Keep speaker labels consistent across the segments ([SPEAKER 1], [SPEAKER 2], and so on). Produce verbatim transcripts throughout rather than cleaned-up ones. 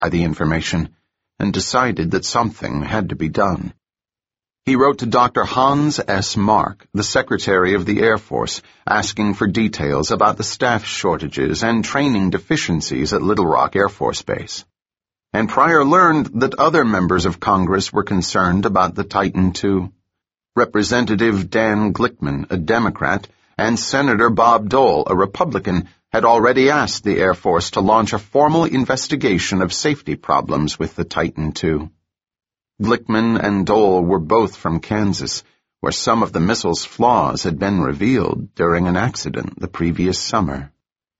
[SPEAKER 1] by the information and decided that something had to be done. He wrote to Doctor Hans S. Mark, the Secretary of the Air Force, asking for details about the staff shortages and training deficiencies at Little Rock Air Force Base. And Pryor learned that other members of Congress were concerned about the Titan two. Representative Dan Glickman, a Democrat, and Senator Bob Dole, a Republican, had already asked the Air Force to launch a formal investigation of safety problems with the Titan two. Glickman and Dole were both from Kansas, where some of the missile's flaws had been revealed during an accident the previous summer.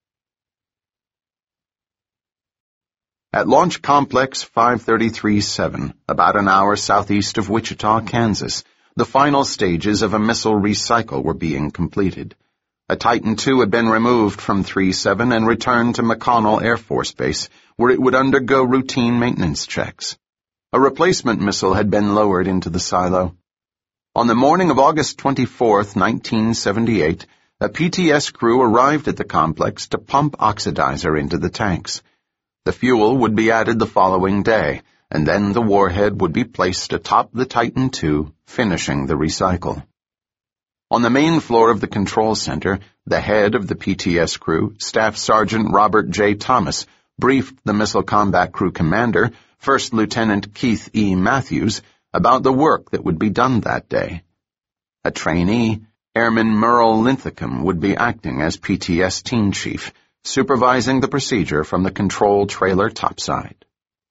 [SPEAKER 1] At Launch Complex five thirty-three seven, about an hour southeast of Wichita, Kansas, the final stages of a missile recycle were being completed. A Titan two had been removed from three seven and returned to McConnell Air Force Base, where it would undergo routine maintenance checks. A replacement missile had been lowered into the silo. On the morning of August twenty-fourth, nineteen seventy-eight, a P T S crew arrived at the complex to pump oxidizer into the tanks. The fuel would be added the following day, and then the warhead would be placed atop the Titan two, finishing the recycle. On the main floor of the control center, the head of the P T S crew, Staff Sergeant Robert J. Thomas, briefed the Missile Combat Crew Commander, First Lieutenant Keith E. Matthews, about the work that would be done that day. A trainee, Airman Merle Linthicum, would be acting as P T S Team Chief, supervising the procedure from the control trailer topside.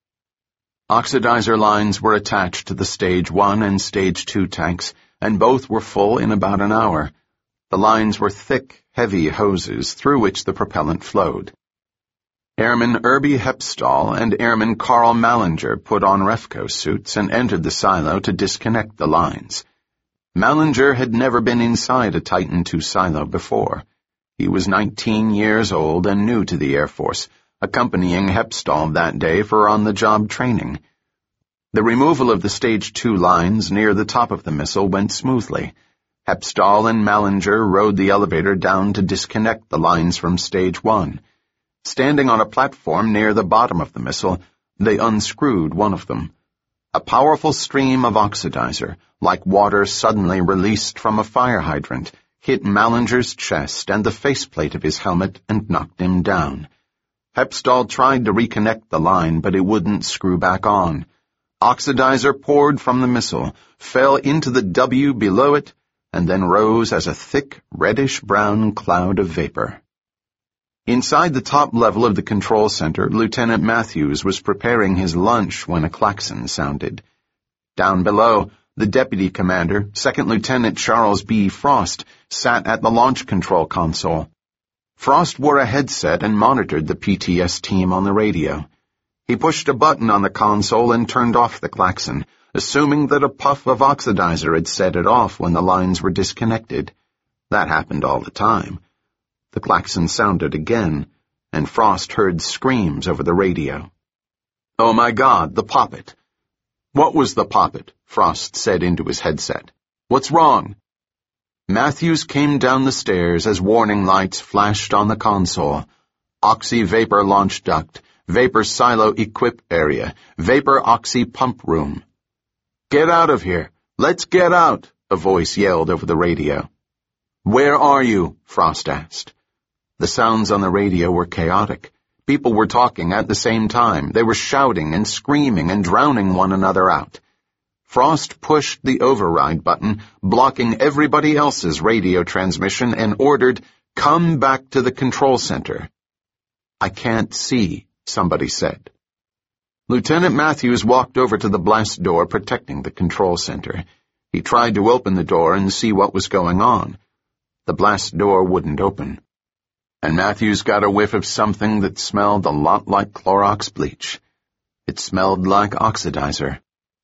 [SPEAKER 1] Oxidizer lines were attached to the Stage one and Stage two tanks, and both were full in about an hour. The lines were thick, heavy hoses through which the propellant flowed. Airman Irby Hepstall and Airman Carl Mallinger put on Refco suits and entered the silo to disconnect the lines. Mallinger had never been inside a Titan two silo before. He was nineteen years old and new to the Air Force, accompanying Hepstall that day for on-the-job training. The removal of the Stage two lines near the top of the missile went smoothly. Hepstall and Mallinger rode the elevator down to disconnect the lines from Stage one. Standing on a platform near the bottom of the missile, they unscrewed one of them. A powerful stream of oxidizer, like water suddenly released from a fire hydrant, hit Mallinger's chest and the faceplate of his helmet and knocked him down. Hepstall tried to reconnect the line, but it wouldn't screw back on. Oxidizer poured from the missile, fell into the W below it, and then rose as a thick, reddish-brown cloud of vapor. Inside the top level of the control center, Lieutenant Matthews was preparing his lunch when a klaxon sounded. Down below, the deputy commander, Second Lieutenant Charles B. Frost, sat at the launch control console. Frost wore a headset and monitored the P T S team on the radio. He pushed a button on the console and turned off the klaxon, assuming that a puff of oxidizer had set it off when the lines were disconnected. That happened all the time. The klaxon sounded again, and Frost heard screams over the radio. "Oh my God, the poppet!" "What was the poppet?" Frost said into his headset. "What's wrong?" Matthews came down the stairs as warning lights flashed on the console. Oxy vapor launch duct, vapor silo equip area, vapor oxy pump room. "Get out of here! Let's get out!" a voice yelled over the radio. "Where are you?" Frost asked. The sounds on the radio were chaotic. People were talking at the same time. They were shouting and screaming and drowning one another out. Frost pushed the override button, blocking everybody else's radio transmission, and ordered, "Come back to the control center." "I can't see," somebody said. Lieutenant Matthews walked over to the blast door protecting the control center. He tried to open the door and see what was going on. The blast door wouldn't open. And Matthews got a whiff of something that smelled a lot like Clorox bleach. It smelled like oxidizer.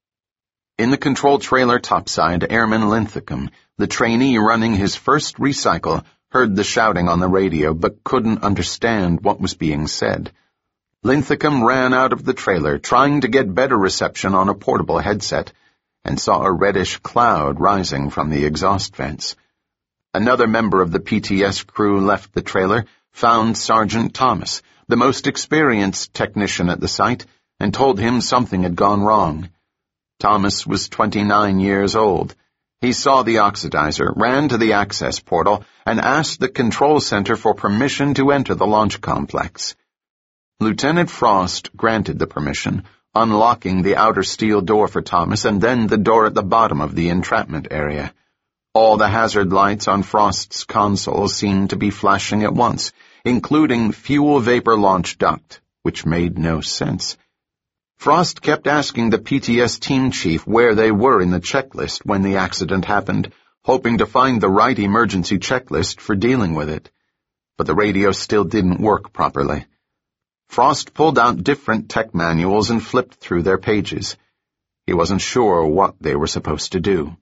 [SPEAKER 1] In the control trailer topside, Airman Linthicum, the trainee running his first recycle, heard the shouting on the radio but couldn't understand what was being said. Linthicum ran out of the trailer, trying to get better reception on a portable headset, and saw a reddish cloud rising from the exhaust vents. Another member of the P T S crew left the trailer, found Sergeant Thomas, the most experienced technician at the site, and told him something had gone wrong. Thomas was twenty-nine years old. He saw the oxidizer, ran to the access portal, and asked the control center for permission to enter the launch complex. Lieutenant Frost granted the permission, unlocking the outer steel door for Thomas and then the door at the bottom of the entrapment area. All the hazard lights on Frost's console seemed to be flashing at once, including fuel vapor launch duct, which made no sense. Frost kept asking the P T S team chief where they were in the checklist when the accident happened, hoping to find the right emergency checklist for dealing with it. But the radio still didn't work properly. Frost pulled out different tech manuals and flipped through their pages. He wasn't sure what they were supposed to do.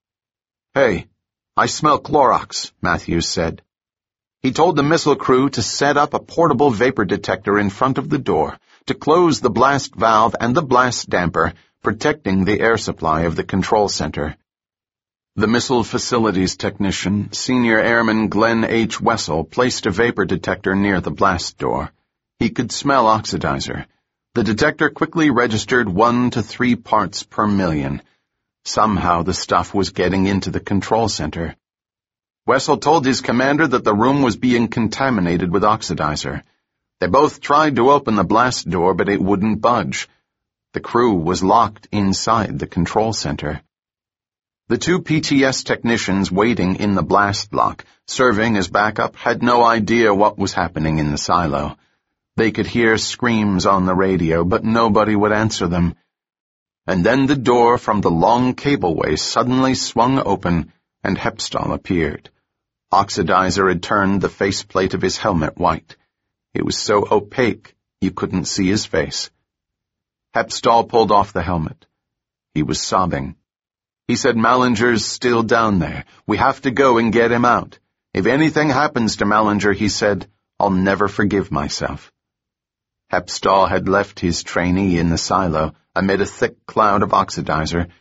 [SPEAKER 1] "Hey, I smell Clorox," Matthews said. He told the missile crew to set up a portable vapor detector in front of the door, to close the blast valve and the blast damper, protecting the air supply of the control center. The missile facilities technician, Senior Airman Glenn H. Wessel, placed a vapor detector near the blast door. He could smell oxidizer. The detector quickly registered one to three parts per million. Somehow the stuff was getting into the control center. Wessel told his commander that the room was being contaminated with oxidizer. They both tried to open the blast door, but it wouldn't budge. The crew was locked inside the control center. The two P T S technicians waiting in the blast block, serving as backup, had no idea what was happening in the silo. They could hear screams on the radio, but nobody would answer them. And then the door from the long cableway suddenly swung open, and Hepstall appeared. Oxidizer had turned the faceplate of his helmet white. It was so opaque you couldn't see his face. Hepstall pulled off the helmet. He was sobbing. He said, "Mallinger's still down there. We have to go and get him out. If anything happens to Mallinger," he said, "I'll never forgive myself." Hepstall had left his trainee in the silo amid a thick cloud of oxidizer